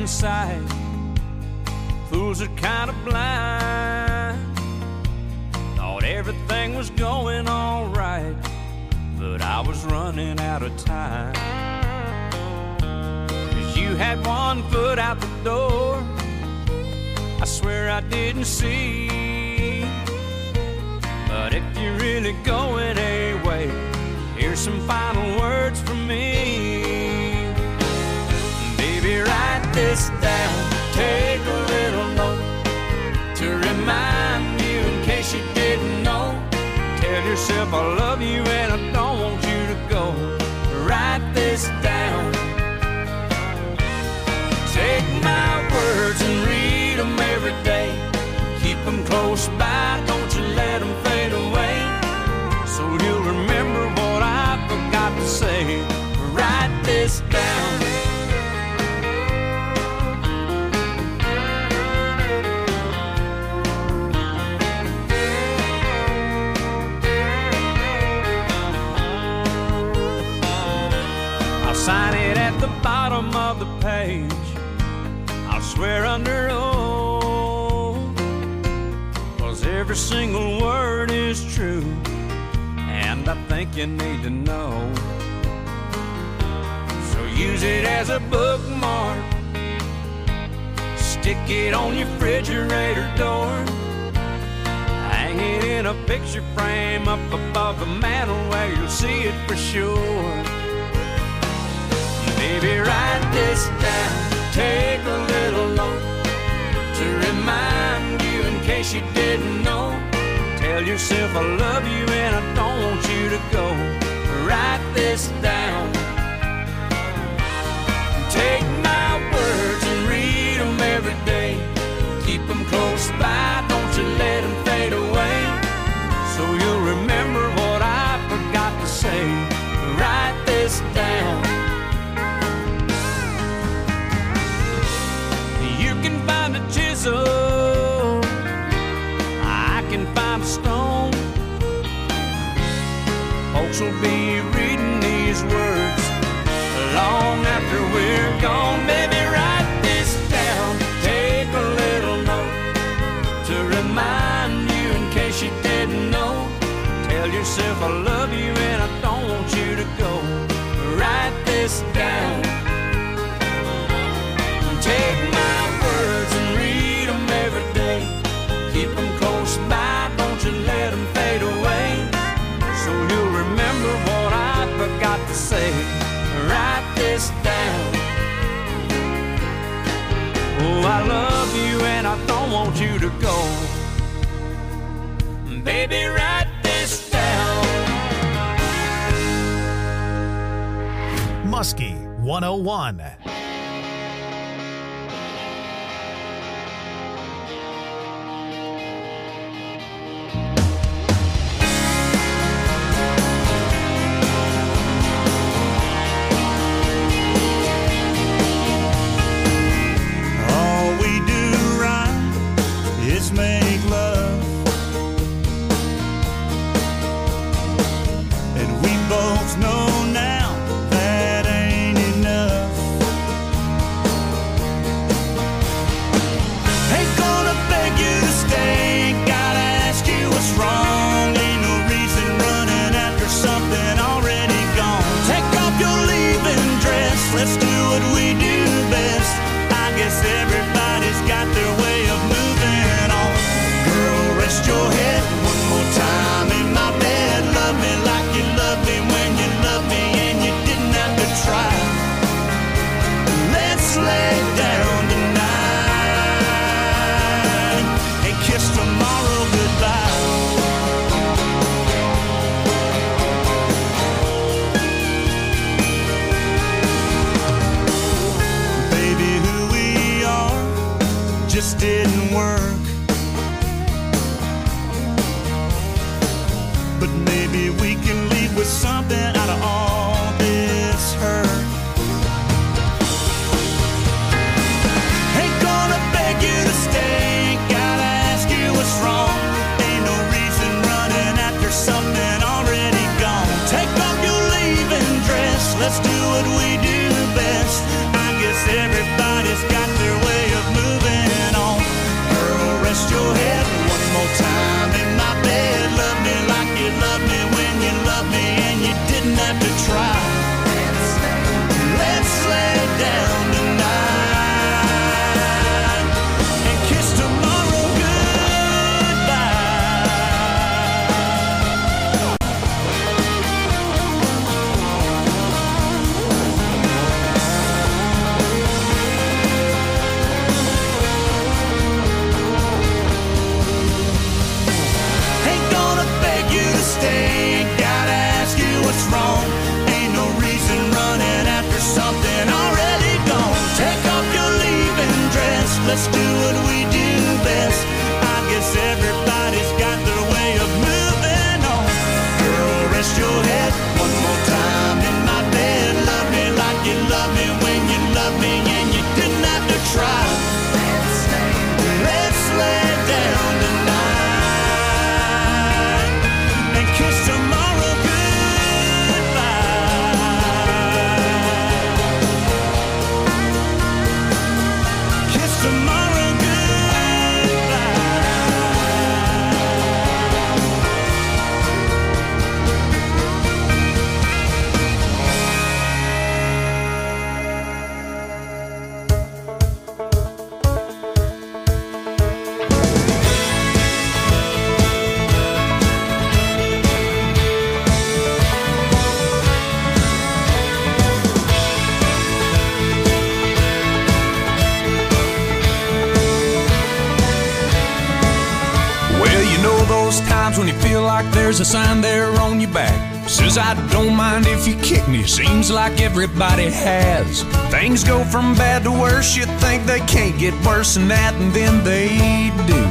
sight. Fools are kind of blind. Thought everything was going all right, but I was running out of time. 'Cause you had one foot out the door, I swear I didn't see. But if you're really going away, here's some final words from me. Baby, write this down, take a little note to remind you in case you didn't know. Tell yourself I love you and I don't want you to go. Write this down. Take my words and read them every day. Keep them close by, don't you let them fade away. So you'll remember what I forgot to say. Write this down. I'll sign it at the bottom of the page. I'll swear under oath, 'cause every single word is true, and I think you need to know. So use it as a bookmark, stick it on your refrigerator door, hang it in a picture frame up above the mantel where you'll see it for sure. Baby, write this down, take a little note to remind you in case you didn't know. Tell yourself I love you and I don't want you to go. Write this down. Take my words and read them every day. Keep them close by, don't you let them fade away. So you'll remember what I forgot to say. Write this down. You can find a chisel, I can find a stone. Folks will be reading these words long after we're gone. Baby, write this down, take a little note to remind you in case you didn't know. Tell yourself I love you and I don't want you to go. Write this down. Take my words and read them every day. Keep them close by, don't you let them fade away. So you'll remember what I forgot to say. Write this down. Oh, I love you and I don't want you to go. Baby, write this down. Muskie 101. Make love, and we both know now that ain't enough. Ain't gonna beg you to stay, gotta ask you what's wrong. Ain't no reason running after something already gone. Take off your leaving dress, let's do what we do best. I guess everybody's got their way of moving on. Girl, rest your head one more time in my bed. Love me like you loved me when you loved me and you didn't have to try. Let's lay down tonight and kiss tomorrow goodbye. Baby, who we are just didn't work. But maybe we can leave with something out of all this hurt. Ain't gonna beg you to stay, gotta ask you what's wrong. Ain't no reason running after something already gone. Take off your leaving dress, let's do what we do best. I guess everybody's got their let's do what we do best. I guess everybody's got their way of moving on. Girl, rest your head one more time in my bed. Love me like you love me when you love me, and you didn't have to try. Let's lay down tonight and kiss tomorrow goodbye. Kiss tomorrow when you feel like there's a sign there on your back. Says I don't mind if you kick me. Seems like everybody has. Things go from bad to worse. You think they can't get worse than that, and then they do.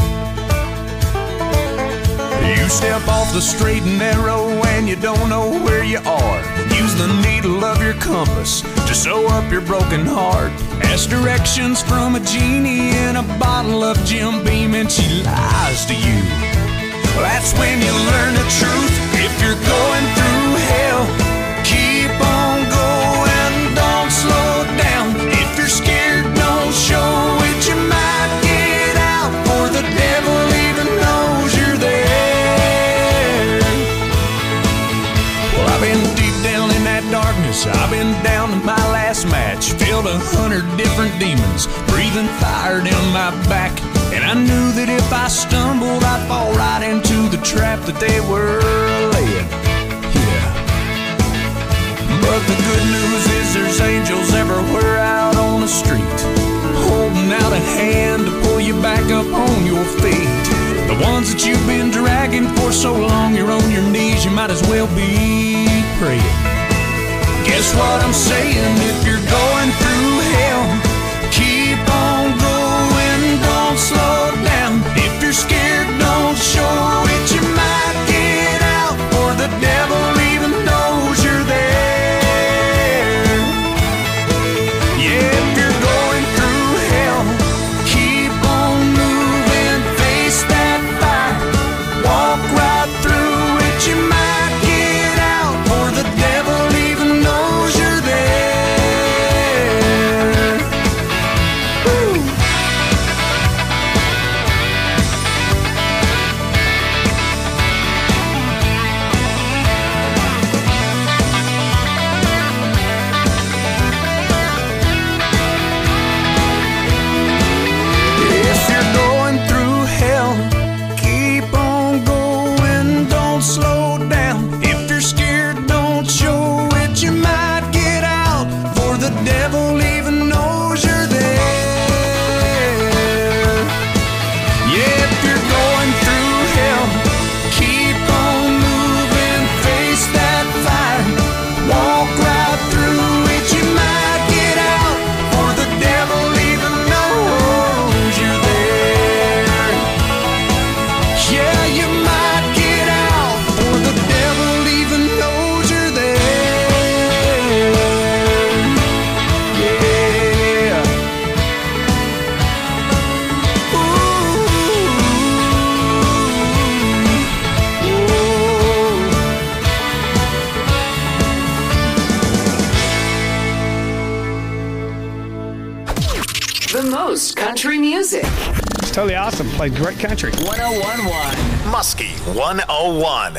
You step off the straight and narrow and you don't know where you are. Use the needle of your compass to sew up your broken heart. Ask directions from a genie in a bottle of Jim Beam, and she lies to you. That's when you learn the truth. If you're going through hell, keep on going, don't slow down. If you're scared, don't show it. You might get out, for the devil even knows you're there. Well, I've been deep down in that darkness. I've been down to my last match. Filled 100 different demons, breathing fire down my back. And I knew that if I stumbled, I'd fall right into the trap that they were laying. Yeah. But the good news is there's angels everywhere out on the street, holding out a hand to pull you back up on your feet. The ones that you've been dragging for so long, you're on your knees, you might as well be praying. Guess what I'm saying? If you're going through hell, keep on going, don't slow down. If you're scared, don't show it. You might get out, for the devil even knows you're there. Yeah, if you're going through hell, keep on moving, face that fire, walk right through it. You might get out, for the devil even knows you're there. Woo. If you're going through hell, keep on going, don't slow down. If you're scared, don't show it. You might get out, for the devil even knows you're there. Yeah, if you're going through hell, keep on moving, face that fire, walk right through it. You might get out, for the devil even knows you're there. Yeah, you might get out, for the devil even knows you're there. Yeah. The most country music. It's totally awesome. Played great country. 1011. Muskie 101.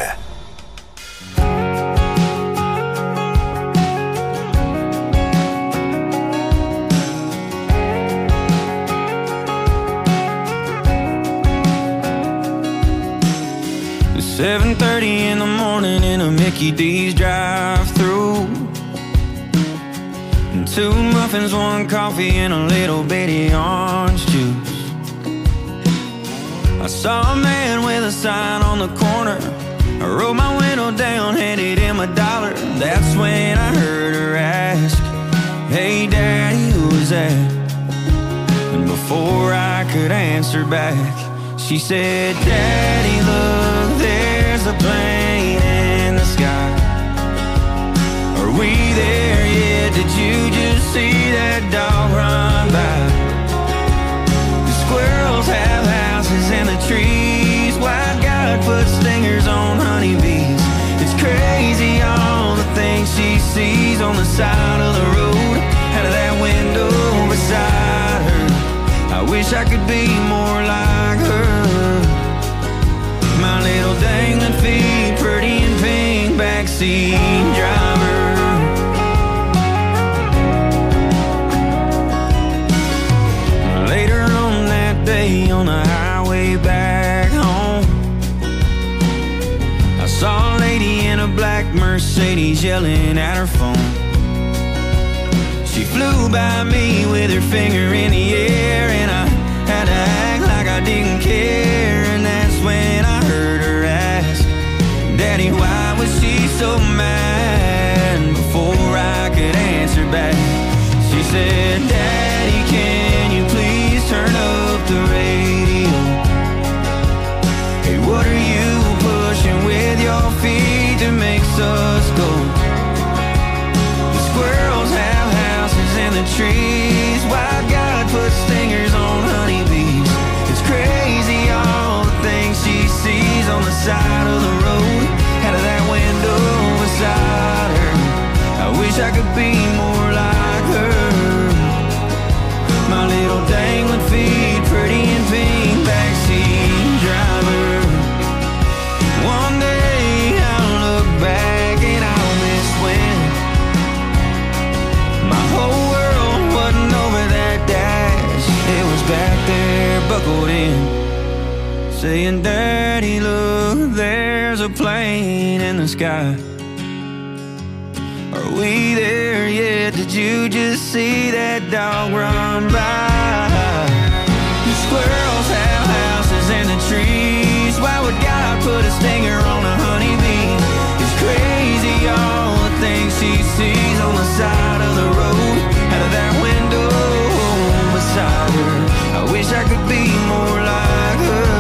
7:30 in the morning in a Mickey D's drive-thru. And 2 muffins, 1 coffee, and a little bitty orange juice. I saw a man with a sign on the corner. I rolled my window down, handed him $1. That's when I heard her ask, "Hey Daddy, who was that?" And before before I could answer back. She said, Daddy, look, there's a plane in the sky. Are we there yet? Did you just see that dog run by? The squirrels have houses in the trees. Why God put stingers on honeybees? It's crazy all the things she sees on the side of the road, out of that window beside her. I wish I could be more like her. My little dangling feet, pretty and pink, backseat driver. Later on that day on the highway back home, I saw a lady in a black Mercedes yelling at her phone. She flew by me with her finger in the air, and I had to act like I didn't care. And that's when I heard her ask, Daddy, why was she so mad? Before I could answer back, she said, Daddy, can you please turn up the radio? Hey, what are you pushing with your feet that makes us go? The squirrels have houses in the trees. Why God put stingers on honeybees? It's crazy all the things she sees on the side of the road, out of that window beside her. I wish I could be more like her. My little dangling feet, pretty and pink, backseat driver. One day I'll look back and I'll miss when my whole world wasn't over that dash. It was back there buckled in, saying, Daddy, look, there's a plane in the sky. Are we there yet? Did you just see that dog run by? The squirrels have houses in the trees. Why would God put a stinger on a honeybee? It's crazy all the things she sees on the side of the road, out of that window beside her. I wish I could be more like her.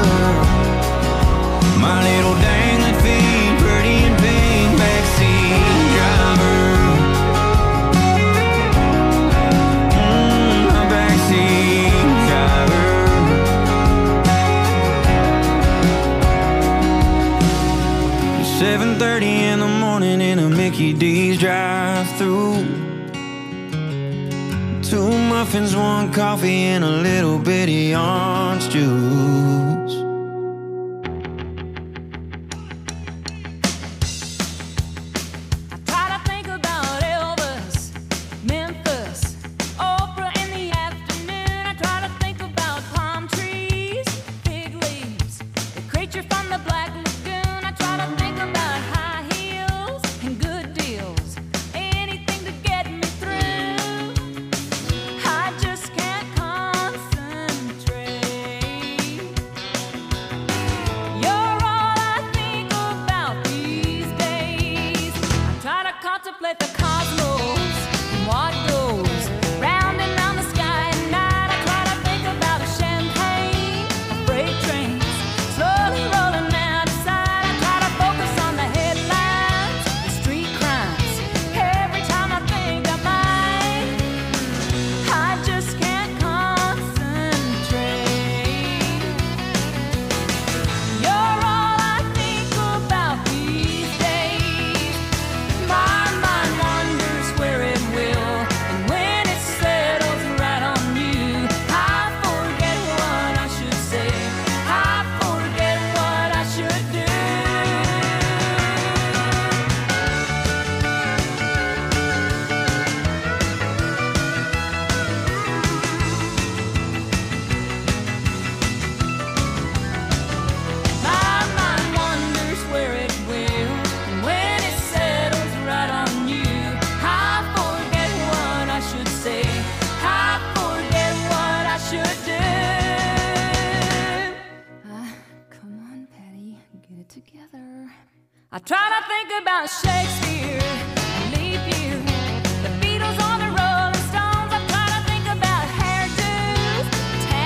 My little dangling feet, pretty and pink, backseat driver. My backseat driver. 7:30 in the morning in a Mickey D's drive-through. 2 muffins, 1 coffee, and a little bitty orange juice. I try to think about Shakespeare, leap year, the Beatles on the Rolling Stones. I try to think about hairdos,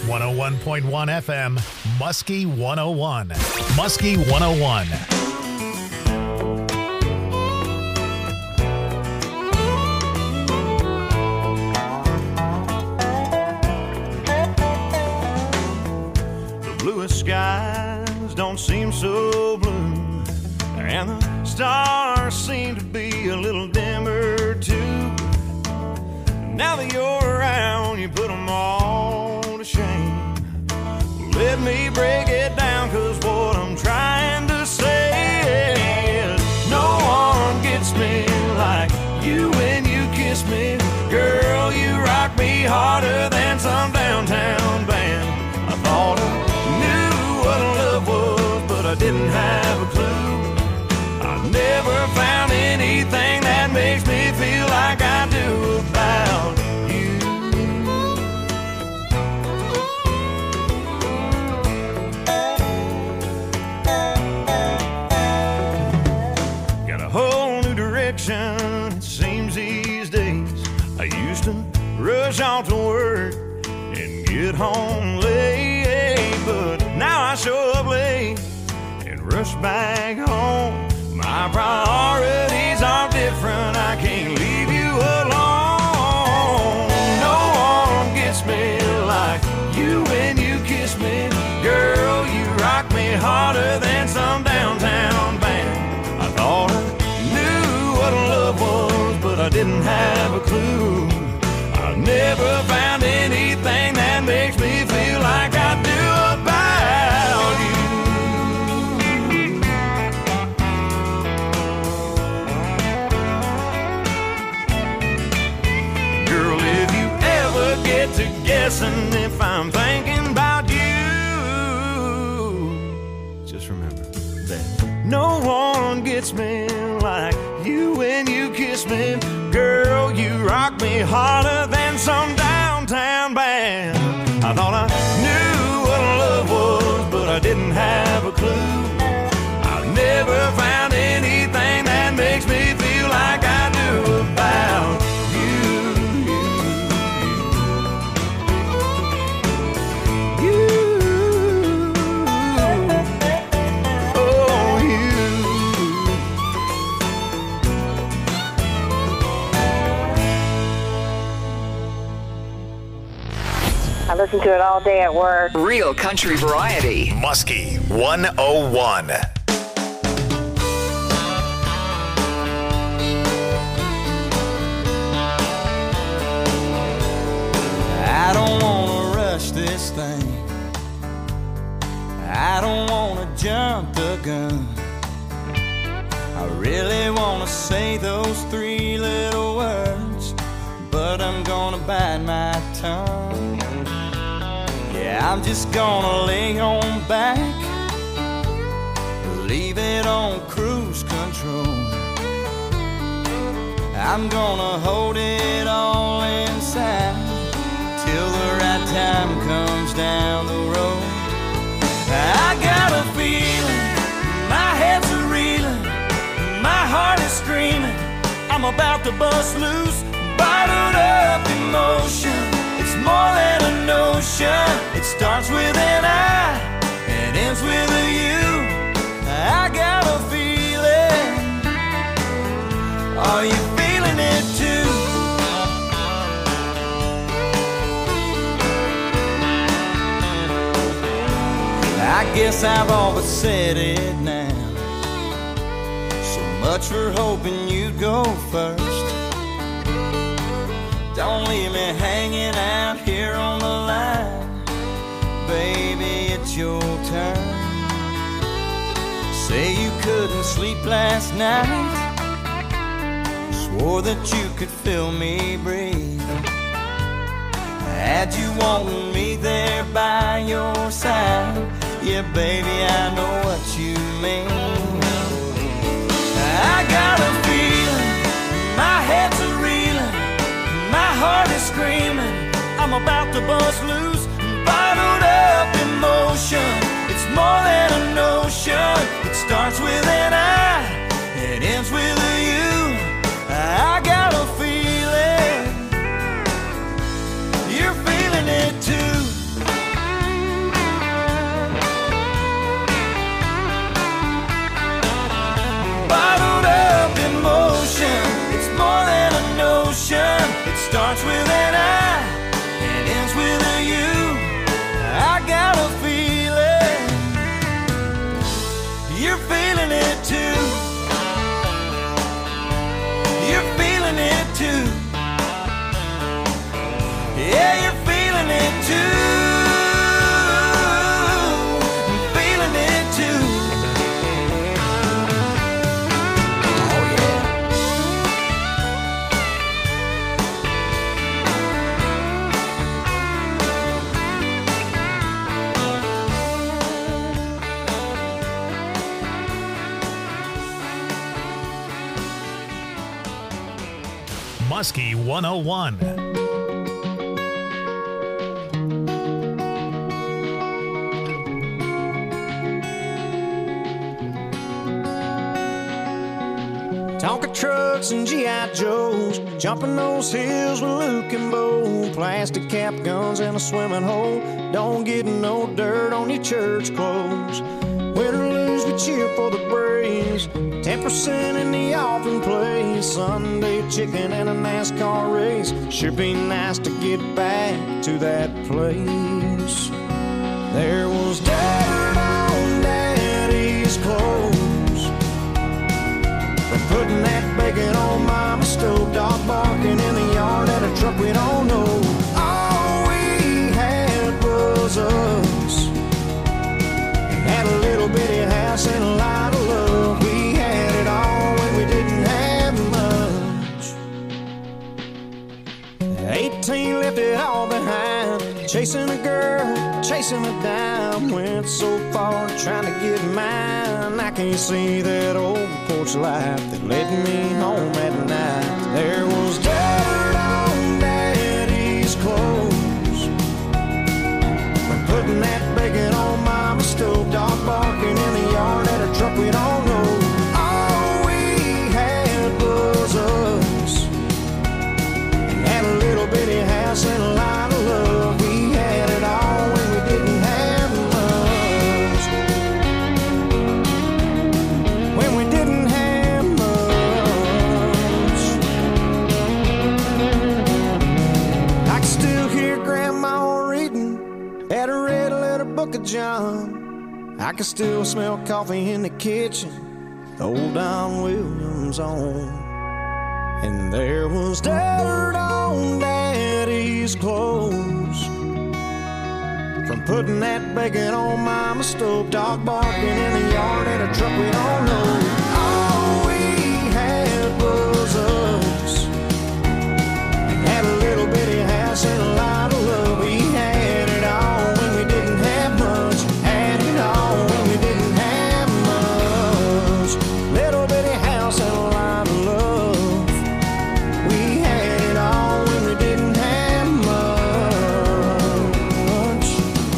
101.1 FM, Muskie 101. Muskie 101. Skies don't seem so blue, and the stars seem to be a little dimmer too. Now that you're around, you put them all to shame. Let me break it down, 'cause what I'm trying to say is no one gets me like you when you kiss me. Girl, you rock me harder than some downtown band. I thought I what love was, but I didn't have a clue. I never found anything that makes me feel like I do about you. Got a whole new direction, it seems these days. I used to rush off to work and get home late, but now I show up late and rush back home. My priorities are different, I can't leave you alone. No one gets me like you when you kiss me. Girl, you rock me harder than some downtown band. I thought I knew what love was, but I didn't have a clue. I never found anything that makes me feel like I do about you. Girl, if you ever get to guessing if I'm thinking about you, just remember that no one gets me like you when you kiss me. Girl, you rock me harder than some downtown band. I thought I knew what love was, but I didn't have a clue. I never found anything that makes me feel like I do about you. Oh, you. I listen to it all day at work. Real country variety. Muskie 101. I don't wanna rush this thing. I don't wanna jump the gun. I really wanna say those three little words, but I'm gonna bite my tongue. Yeah, I'm just gonna lay on back, leave it on cruise control. I'm gonna hold it all inside till the right time comes down the road. I got a feeling, my head's a reeling, my heart is screaming, I'm about to bust loose, bottled up emotion. It's more than a notion. It starts with an I and ends with a you. I got a feeling. Are you feeling it too? I guess I've all but said it now. So much for hoping you'd go first. Don't leave me hanging out here on the line. Baby, it's your turn. Say you couldn't sleep last night, swore that you could feel me breathe. Had you wanting me there by your side, yeah, baby, I know what you mean. I got a feeling, my head's a reeling, my heart is screaming, I'm about to bust loose, bottled up emotion. It's more than a notion. It starts with an I, it ends with a you. I got a feeling, you're feeling it too. Muskie 101. Tonka trucks and G.I. Joes, jumping those hills with Luke and Bo. Plastic cap guns in a swimming hole. Don't get no dirt on your church clothes. Win or lose, we cheer for the Braves. 10% in the offering place. Sunday chicken and a NASCAR race. Sure be nice to get back to that place. There was dirt on Daddy's clothes from putting that bacon on Mama's stove. Dog barking in the yard at a truck we don't know. All we had was us. Had a little bitty house and a lot of love. We had it all when we didn't have much. 18 left it all behind. Chasing a girl, chasing a dime. Went so far trying to get mine. I can't see that old porch light that led me home at night. There was dirt on Daddy's clothes from putting that bacon on Mama's stove. Dog barking in the yard at a truck we don't know. All we had was us. Had a little bitty house and a lot of love. We had it all when we didn't have much. When we didn't have much. I can still hear Grandma reading at a red letter book of John. I can still smell coffee in the kitchen, old Don Williams on. And there was dirt on Daddy's clothes from putting that bacon on Mama's stove. Dog barking in the yard at a truck we don't know. All we had was us. Had a little bitty house and a lot of love. We had it all when we didn't have much. Had it all when we didn't have much. Little bitty house and a lot of love. We had it all when we didn't have much.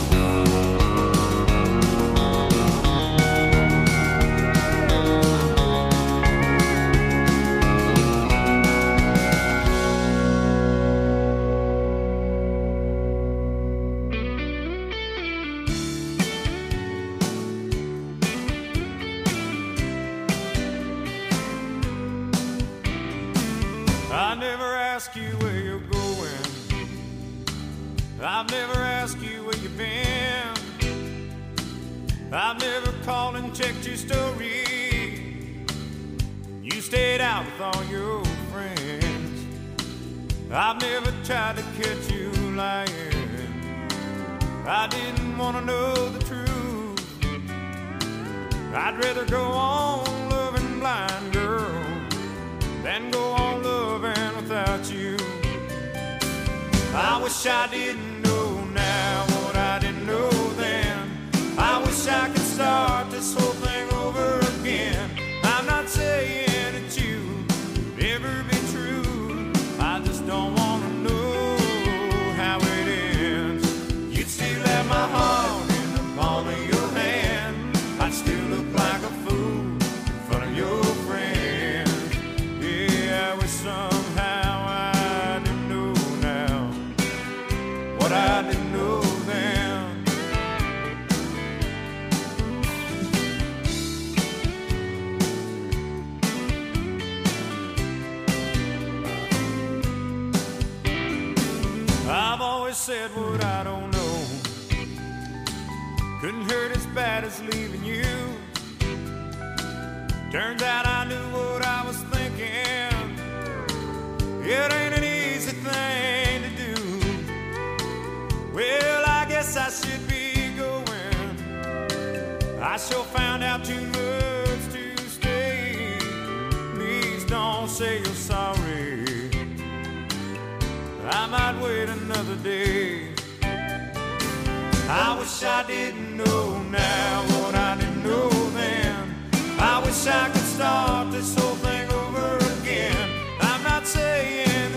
I never ask you where you're going. I've never asked you where you've been. I've never called and checked your story. You stayed out with all your friends. I've never tried to catch you lying. I didn't want to know the truth. I'd rather go on loving blind, girl, than go on loving without you. I wish I didn't know now what I didn't know then. I wish I could start this whole thing over again. I'm not saying that you would ever be true. I just don't want to know how it ends. You'd still have my heart in the palm of your hand. I'd still look like a fool in front of your friends. Yeah, I wish somehow I didn't know now what I didn't know then. I've always said what I don't know. Couldn't hurt as bad as leaving you. Turns out I knew what I was thinking. It ain't an easy thing to do. Well, I guess I should be going. I sure found out too much to stay. Please don't say you're sorry. I might wait another day. I wish I didn't know now what I didn't know then. I wish I could start this whole thing over again. I'm not saying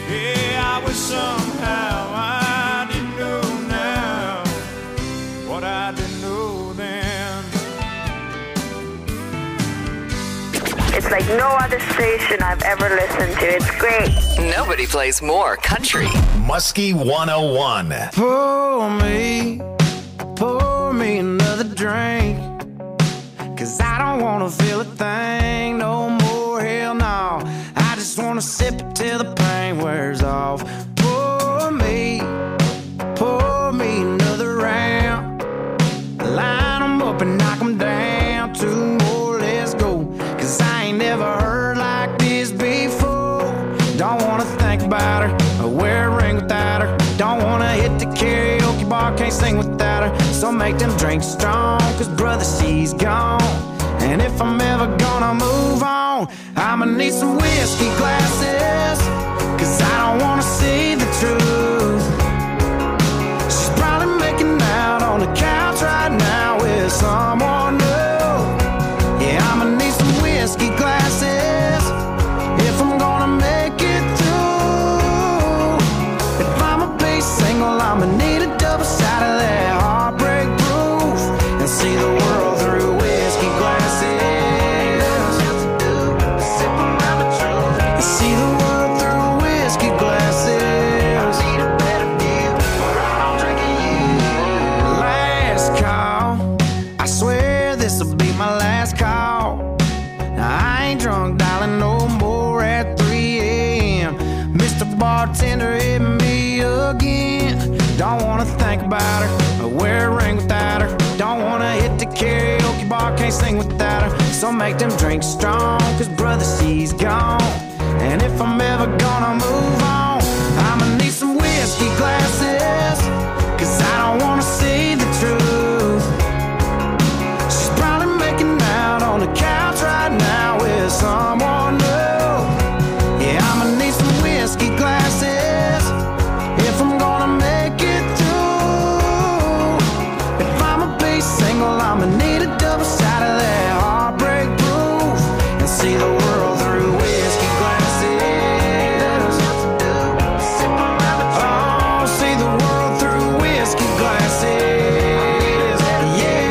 Yeah, I wish somehow I didn't know now what I didn't know then. It's like no other station I've ever listened to. It's great. Nobody plays more country. Muskie 101. Pour me another drink. 'Cause I don't wanna feel a thing no more, hell no. I just wanna sip it till the pain wears off. Pour me another round. Line 'em up and knock 'em down. 2 more, let's go. 'Cause I ain't never heard like this before. Don't wanna think about her or wear a ring without her. Don't wanna hit the karaoke bar, can't sing without her. So make them drinks strong, 'cause brother, she's gone. And if I'm ever gonna move on, I'ma need some whiskey glasses. 'Cause I don't wanna see the truth. She's probably making out on the couch right now with someone new. Yeah, I'ma need some whiskey glasses if I'm gonna make it through. If I'ma be single, I'ma need a double shot of that heartbreak proof and see the world through whiskey glasses. See the world through whiskey glasses. Need a better view, I'm drinking you. Last call, I swear this'll be my last call. Now I ain't drunk, darling, no more at 3 a.m. Mr. Bartender, hit me again. Don't wanna think about her or wear a ring without her. Don't wanna hit the karaoke bar, can't sing without her. So make them drinks strong, 'cause brother, she's gone. And if I'm ever gonna move on, I'ma need some whiskey glasses. 'Cause I don't wanna see the truth. She's probably making out on the couch right now with someone new. Yeah, I'ma need some whiskey glasses if I'm gonna make it through. If I'ma be single, I'ma need a double shot of that heartbreak proof and see the world through whiskey glasses. Oh, see the world through whiskey glasses. Yeah.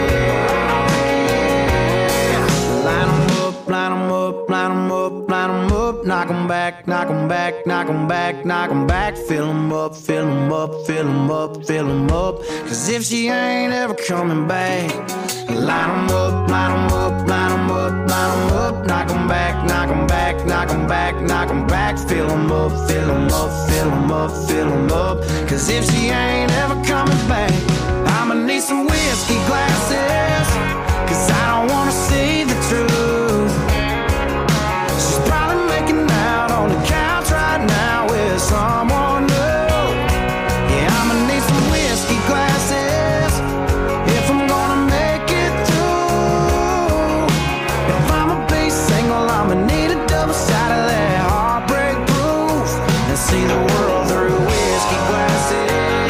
Line 'em up, line 'em up, line 'em up, line 'em up. Knock 'em back, knock 'em back, knock 'em back, knock 'em back. Fill 'em up, fill 'em up, fill 'em up, fill 'em up. 'Cause if she ain't ever coming back, line 'em up, line 'em up, line 'em up, line 'em up. Knock 'em back, knock 'em back, knock 'em back, knock 'em back. Fill 'em up, fill 'em up, fill 'em up, fill 'em up. 'Cause if she ain't ever coming back, I'ma need some whiskey glasses. 'Cause I don't wanna see the truth. She's probably making out on the couch right now with someone new. Yeah, I'ma need some whiskey glasses if I'm gonna make it through. If I'ma be single, I'ma need a double shot of that heartbreak proof and see the world through whiskey glasses.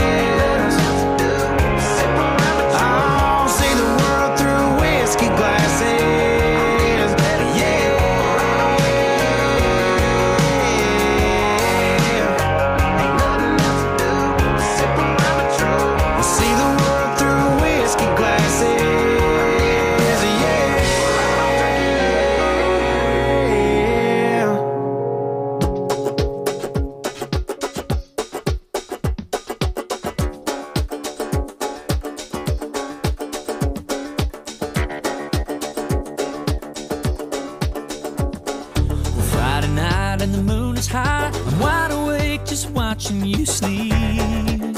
Oh, see the world through whiskey glasses. Watching you sleep.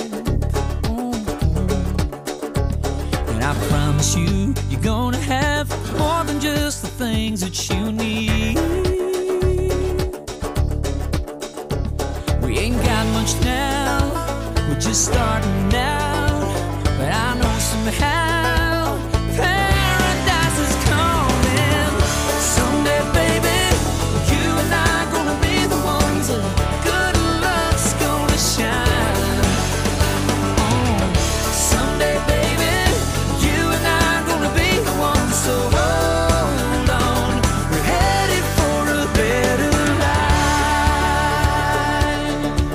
And I promise you, you're gonna have more than just the things that you need. We ain't got much now, we're just starting out. But I know somehow paradise is coming. Someday, baby, you and I are gonna be the ones that shine. Oh, someday, baby, you and I are gonna be the ones. So hold on, we're headed for a better life.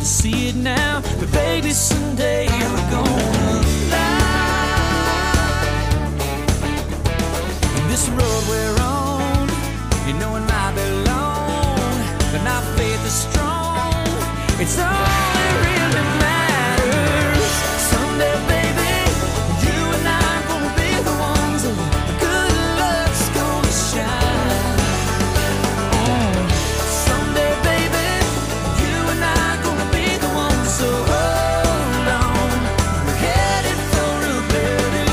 to see it now, but baby, someday we're gonna lie. This road we're on, you know it might be long, but my faith is strong. It's all that really matters. Someday, baby, you and I are gonna be the ones that good luck's gonna shine. Someday, baby, you and I are gonna be the ones. So hold on, we're headed for a better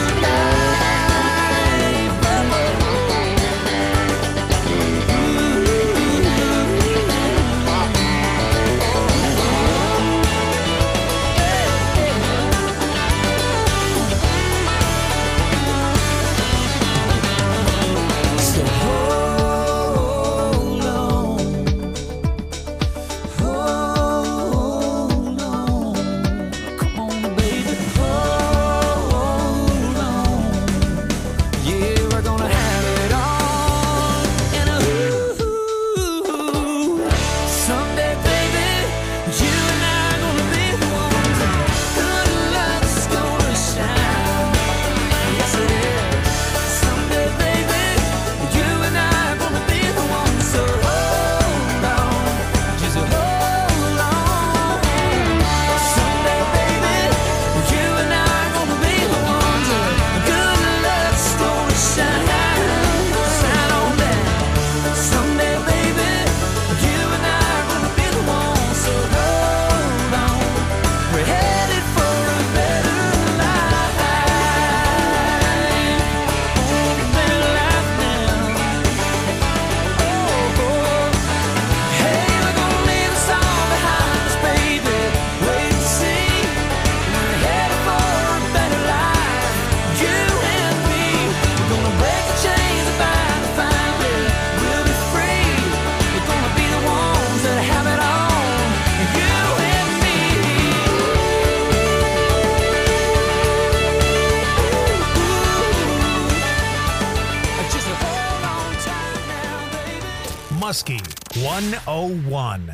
Muskie 101.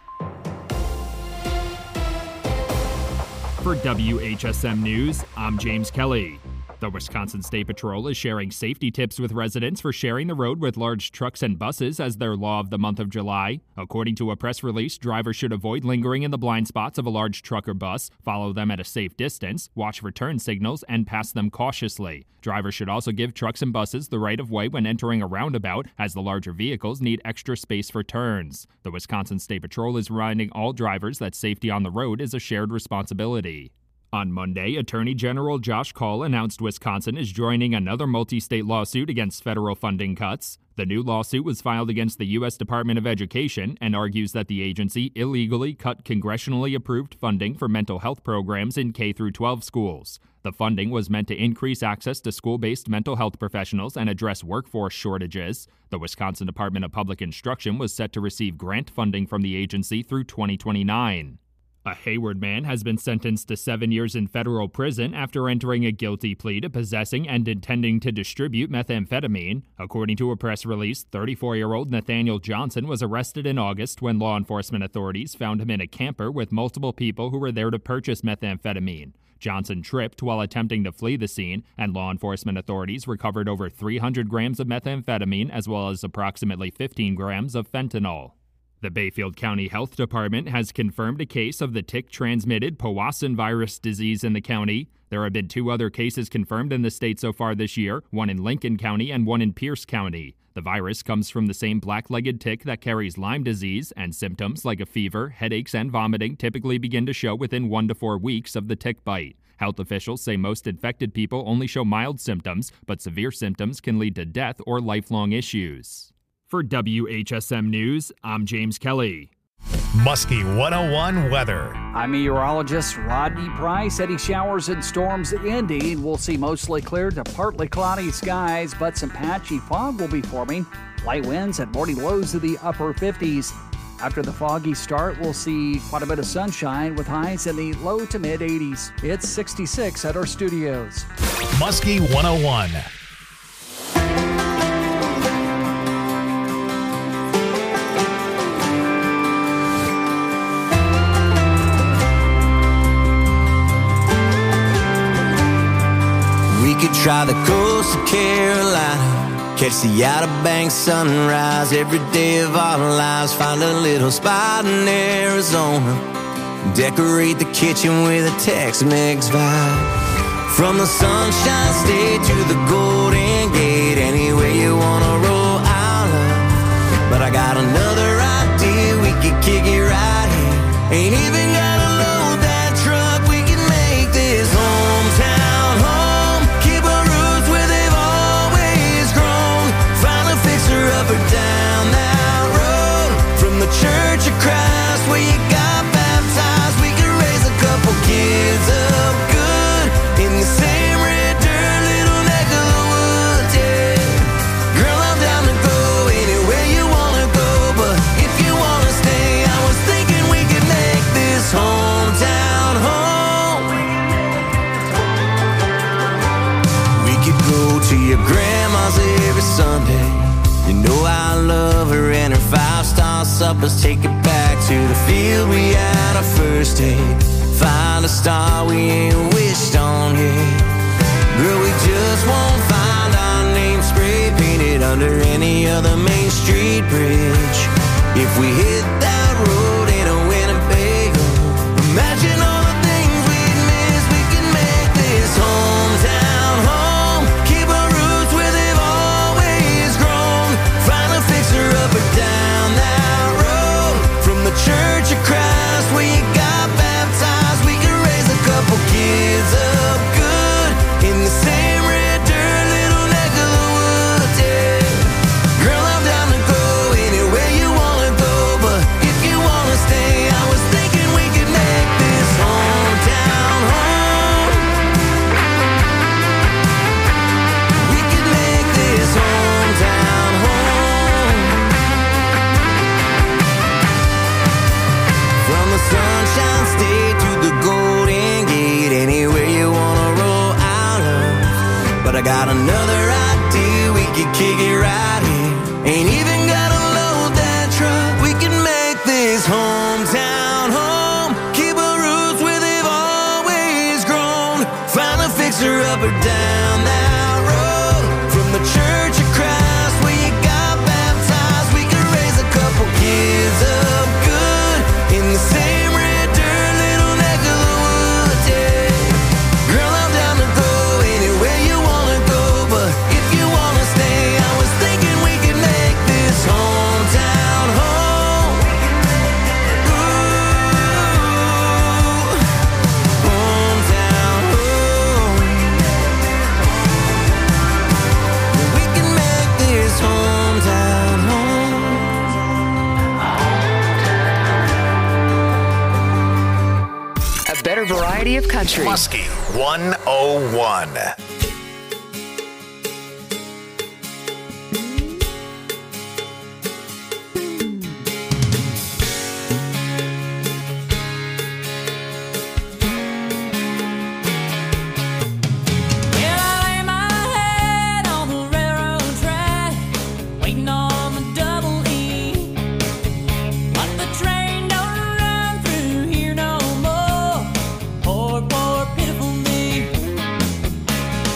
For WHSM News, I'm James Kelly. The Wisconsin State Patrol is sharing safety tips with residents for sharing the road with large trucks and buses as their law of the month of July. According to a press release, drivers should avoid lingering in the blind spots of a large truck or bus, follow them at a safe distance, watch for turn signals, and pass them cautiously. Drivers should also give trucks and buses the right of way when entering a roundabout, as the larger vehicles need extra space for turns. The Wisconsin State Patrol is reminding all drivers that safety on the road is a shared responsibility. On Monday, Attorney General Josh Kaul announced Wisconsin is joining another multi-state lawsuit against federal funding cuts. The new lawsuit was filed against the U.S. Department of Education and argues that the agency illegally cut congressionally approved funding for mental health programs in K-12 schools. The funding was meant to increase access to school-based mental health professionals and address workforce shortages. The Wisconsin Department of Public Instruction was set to receive grant funding from the agency through 2029. A Hayward man has been sentenced to 7 years in federal prison after entering a guilty plea to possessing and intending to distribute methamphetamine. According to a press release, 34-year-old Nathaniel Johnson was arrested in August when law enforcement authorities found him in a camper with multiple people who were there to purchase methamphetamine. Johnson tripped while attempting to flee the scene, and law enforcement authorities recovered over 300 grams of methamphetamine as well as approximately 15 grams of fentanyl. The Bayfield County Health Department has confirmed a case of the tick-transmitted Powassan virus disease in the county. There have been 2 other cases confirmed in the state so far this year, one in Lincoln County and one in Pierce County. The virus comes from the same black-legged tick that carries Lyme disease, and symptoms like a fever, headaches, and vomiting typically begin to show within 1 to 4 weeks of the tick bite. Health officials say most infected people only show mild symptoms, but severe symptoms can lead to death or lifelong issues. For WHSM News, I'm James Kelly. Muskie 101 weather. I'm meteorologist Rodney Price. Any showers and storms ending. We'll see mostly clear to partly cloudy skies, but some patchy fog will be forming. Light winds and morning lows of the upper 50s. After the foggy start, we'll see quite a bit of sunshine with highs in the low to mid 80s. It's 66 at our studios. Muskie 101. try the coast of Carolina, catch the Outer Banks sunrise every day of our lives. Find a little spot in Arizona, decorate the kitchen with a Tex-Mex vibe. From the Sunshine State to the Golden Gate, anywhere you wanna roll, I'll love. But I got another idea, we could kick it right here. Ain't even gotta load that truck, we can make this hometown home. Keep our roots where they've always grown. Find a fixer-upper down that road. From the Church of Christ where you got baptized, we could raise a couple kids up good in the same red dirt, little neck of the woods, yeah. Girl, I'm down to go anywhere you wanna go, but if you wanna stay, I was thinking we could make this hometown home. We could go to your grandma's every Sunday. You know I love her and her 5-star suppers. Take it back to the field we had our first date. Find a star we ain't wished on yet. Girl, we just won't find our name spray painted under any other Main Street bridge. If we hit that road in a Winnebago, imagine all the things we'd miss. We can make this hometown home. Keep our roots where they've always grown. Find a fixer-upper down that road. From the Church of Christ where you got baptized, we can raise a couple kids up good in the same red dirt, little neck of the woods, yeah. Girl, I'm down to go anywhere you wanna go, but if you wanna stay, I was thinking we could make this hometown home. We could make this hometown home. From the Sunshine State to the Golden Gate, anywhere you wanna roll out of. But I got another idea, we could kick it right here. Ain't even gotta load that truck, we can make this hometown home. Keep our roots where they've always grown. Find a fixer-upper down that road. From the Church of Christ where you got baptized, we could raise a couple kids up good in the same red dirt, little neck of the woods, yeah. Girl, I'm down to go anywhere you wanna go, but if you wanna stay, I was thinking we could make this hometown home. Ooh, hometown home. We can make this hometown home. A better variety of country. Muskie 101. Well, I lay my head on the railroad track, waiting on the double E. But the train don't run through here no more. Poor, poor, pitiful me.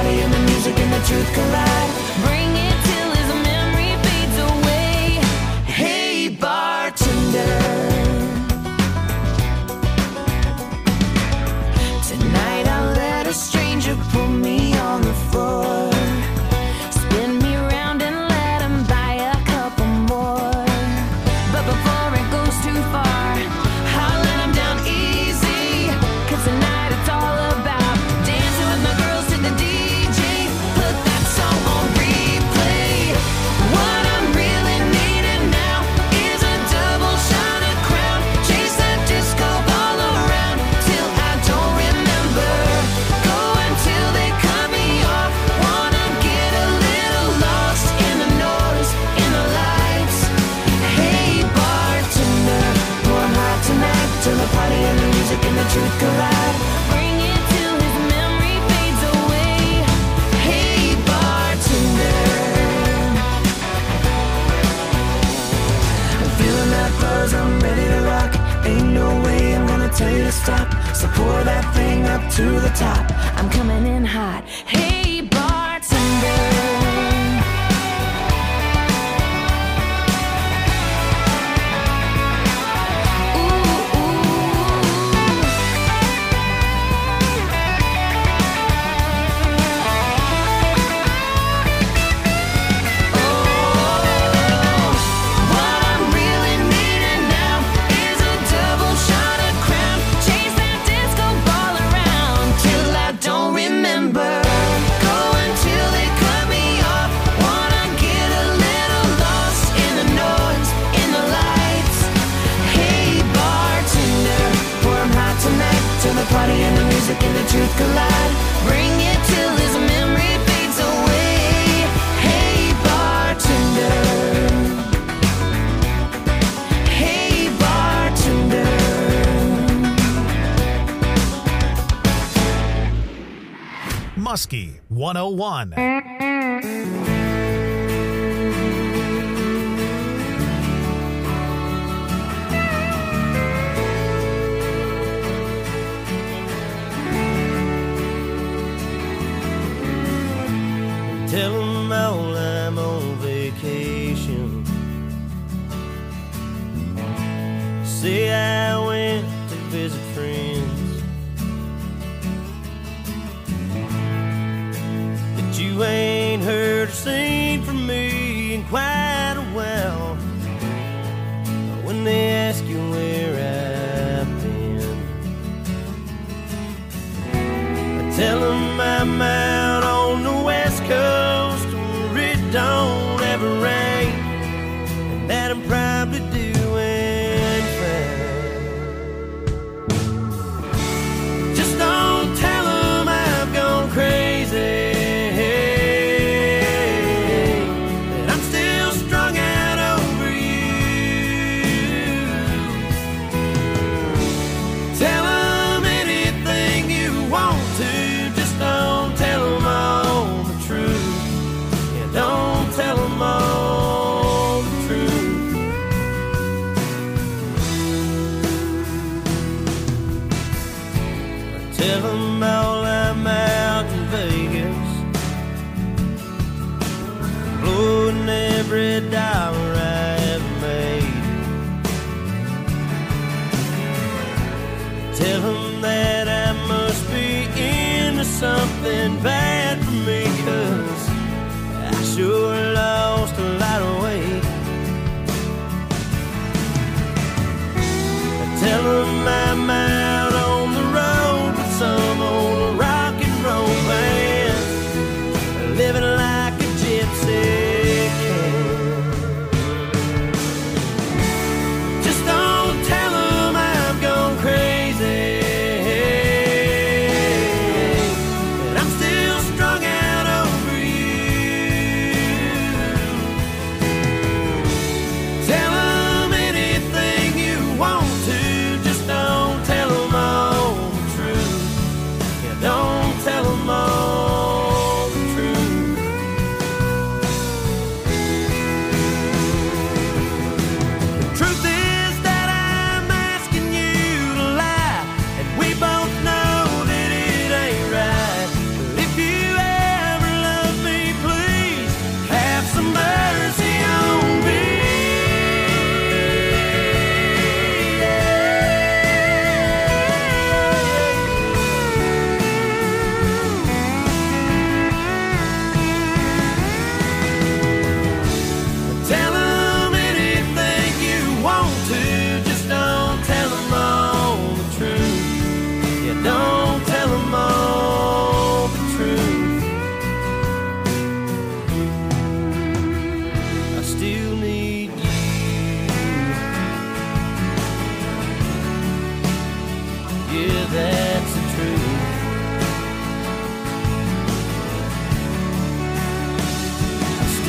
party and the music and the truth collide. Bring it till his memory fades away. Hey, bartender, tonight I'll let a stranger put me on the floor. Spin me around and let him buy a couple more. But before it goes too far, I'll let him down easy. Cause tonight it's all about dancing with my girls to the DJ. Put that song on replay. What I'm really needing now is a double shot of Crown. Chase that disco ball around till I don't remember. Go until they cut me off. Wanna get a little lost in the noise, in the lights. Hey, bartender, pour 'em hot tonight till the party and the music and the truth collide. Bring it till his memory fades away. Hey, bartender, I'm feeling that buzz, I'm ready to rock. Ain't no way I'm gonna tell you to stop. So pour that thing up to the top. I'm coming in hot. Hey, bartender. What I'm really needing now is a double shot of Crown. Chase that disco ball around till I don't remember. Go until they cut me off. Wanna get a little lost in the noise, in the lights. Hey, bartender, pour 'em hot tonight till the party and the music and the truth collide. Bring it till his memory fades away. Hey, bartender. Hey, bartender. Muskie 101. Tell 'em all I'm on vacation. Say I went to visit friends. That you ain't heard or seen from me in quite a while. When they ask you where I've been, I tell 'em I'm out on the West Coast where it don't ever rain, and that I'm probably doing fine. Just don't tell 'em I've gone crazy, that I'm still strung out over you. Tell 'em anything you want to, just don't tell 'em all the truth. Yeah, don't tell 'em all the truth. Tell 'em all I'm out in Vegas, blowing every dollar I ever made. Tell 'em that I must be into something bad for me, 'cause I sure lost a lot of weight. Tell 'em I'm out on the road with some old rock and roll band, living like a gypsy can. Just don't tell 'em I've gone crazy, that I'm still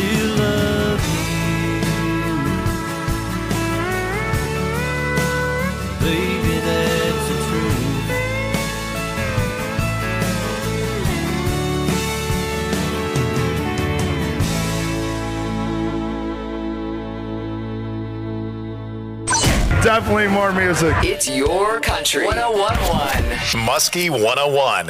still love you. Baby, that's the truth. Definitely more music. It's your country. 101.1. Muskie 101.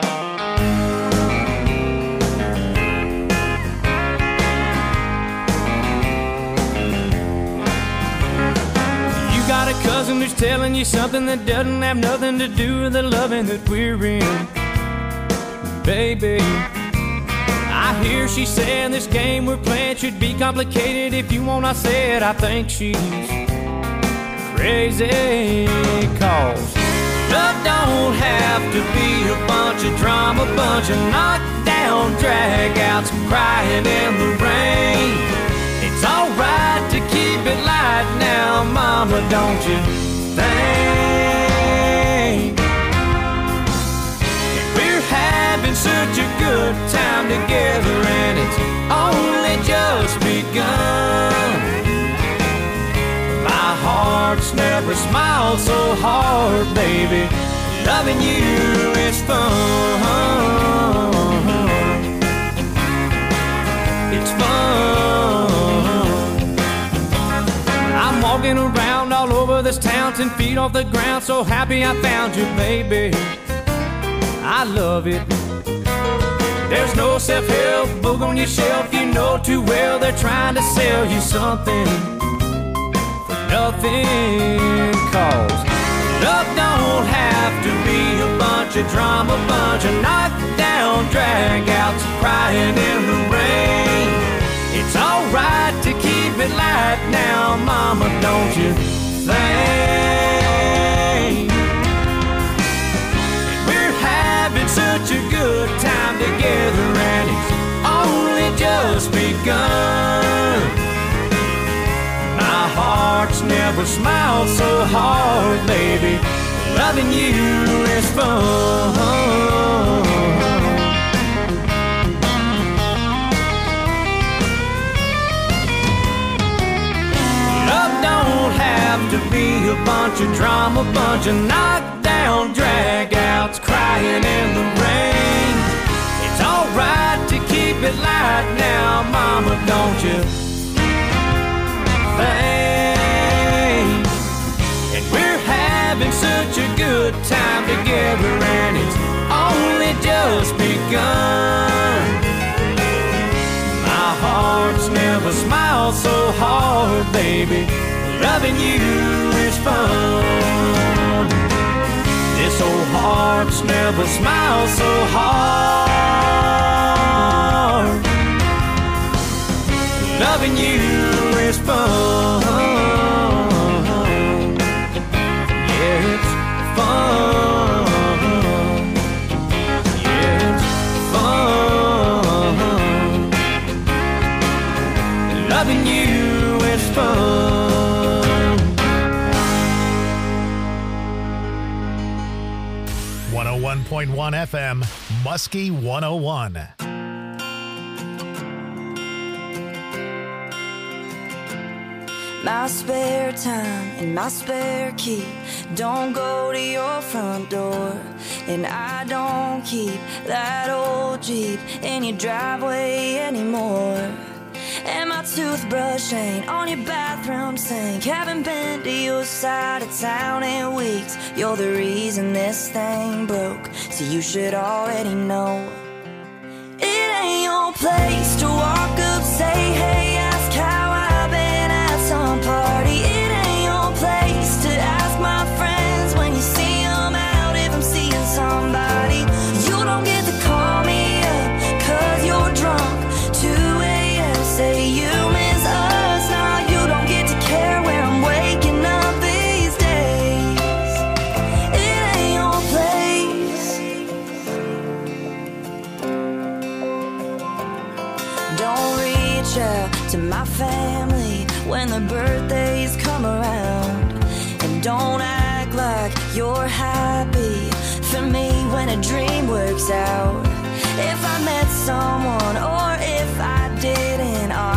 Got a cousin who's telling you something that doesn't have nothing to do with the loving that we're in. Baby, I hear she saying this game we're playing should be complicated. If you want, I said I think she's crazy. Cause love don't have to be a bunch of drama, bunch of knockdown dragouts, crying in the rain. It's alright to keep it light now, mama, don't you think? And we're having such a good time together, and it's only just begun. My heart's never smiled so hard, baby. Loving you is fun. It's fun. I'm walking around all over this town, 10 feet off the ground, so happy I found you, baby. I love it. There's no self-help book on your shelf, you know too well they're trying to sell you something for nothing. Cause love don't have to be a bunch of drama, bunch of knockdown dragouts, crying in the rain. It's alright to keep it light now, mama, don't you think? And we're having such a good time together, and it's only just begun. My heart's never smiled so hard, baby. Loving you is fun. To be a bunch of drama, bunch of knockdown dragouts, crying in the rain. It's alright to keep it light now, mama, don't you think? And we're having such a good time together, and it's only just begun. My heart's never smiled so hard, baby. Loving you is fun. This old heart's never smiled so hard. Loving you is fun. Yeah, it's fun. Yeah, it's fun. Loving you is fun. 101.1 FM, Muskie 101. My spare time and my spare key don't go to your front door, and I don't keep that old Jeep in your driveway anymore. And my toothbrush ain't on your bathroom sink. Haven't been to your side of town in weeks. You're the reason this thing broke, so you should already know. It ain't your place to walk up, say hey, ask how I've been at some party. It ain't your place to ask my friends when you see them out if I'm seeing somebody. You don't get to call me up 'cause you're drunk. 2 a.m. say you miss us. Now you don't get to care where I'm waking up these days. It ain't your place. Don't reach out to my family when their birthdays come around, and don't act like you're happy for me when a dream works out. If I met someone or if I didn't,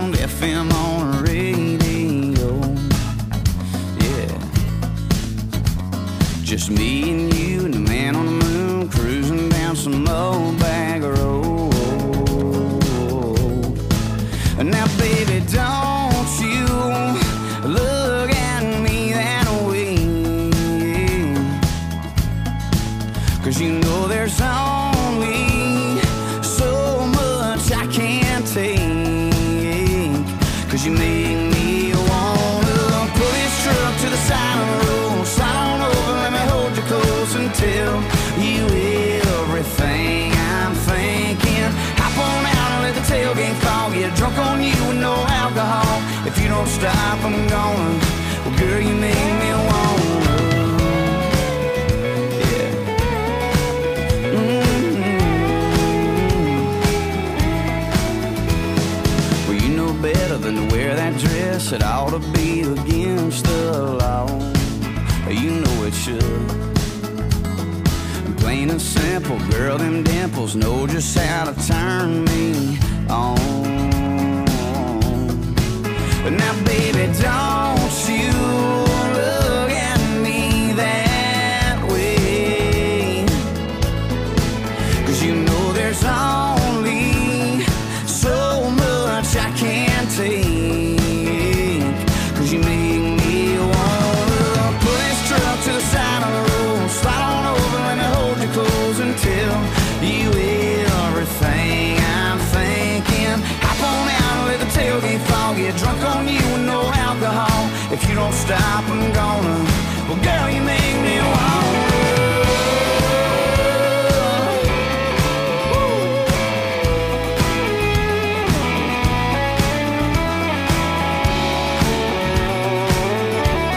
sound FM on the radio. Yeah. Just me and you and the man on the moon cruising down some old bag road. Now baby, don't you look at me that way, 'cause you know there's only so much I can't take, 'cause you make me wanna pull this truck to the side of the road, slide on over, let me hold you close and tell you everything I'm thinking. Hop on out and let the tailgate fall, get drunk on you with no alcohol. If you don't stop, I'm gonna. Well, girl, you make me wanna. Yeah. Well, you know better than to wear that dress. It ought to be against the law. You know it should. Plain and simple, girl, them dimples know just how to turn me on. But now, baby, don't you look at me that way, 'cause you know there's only so much I can't take, 'cause you make me wanna pull this truck to the side of the road, slide on over, let me hold you close and tell you everything I'm thinking. Hop on out and let the tailgate fall, get drunk on you with no alcohol. If you don't stop, I'm gonna. Well, girl, you make me wanna.